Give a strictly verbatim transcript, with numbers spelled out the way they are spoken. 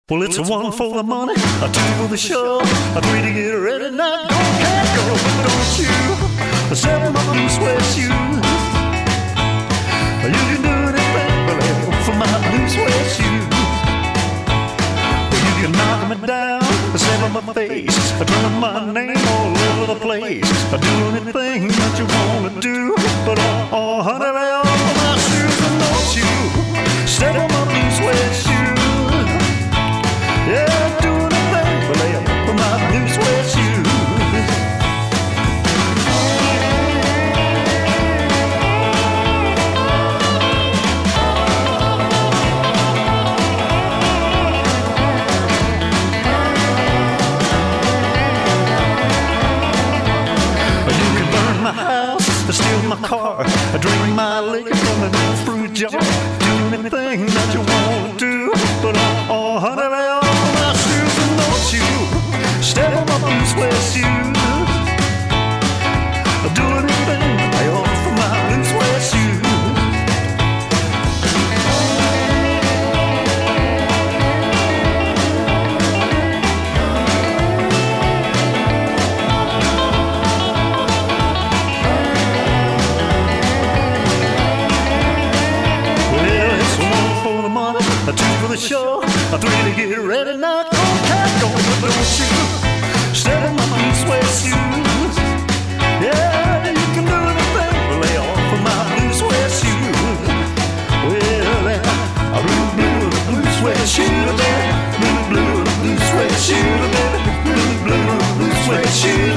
Well, it's a one for the money, a two for the show, a three to get ready, not go, can't go, but don't you sell my blue sweat shoes. You can do anything but hell for my blue sweat shoes. You can knock me down, step on my face, turn my name all over the place. Do anything that you wanna do, but oh, oh honey, lay on my shoes and don't you step on my blue sweat shoes. Yeah, do anything but lay up for my blue sweat shoes. Steal my car, drink my liquor from an old fruit jar. Do anything that you want to do, but oh, oh honey, lay on my shoes and don't you step on my blue sweat shoes. Do anything, lay on for my blue sweat shoes. A two for the show, a three to get ready, now go, can't go, but don't you step on my blue sweat shoes. Yeah, you can do anything, but lay off of my blue sweat shoes. Well, I blue, blue, the blue sweat shoes, baby. Blue, blue, the blue sweat shoes, baby. Blue, blue, the blue sweat shoes.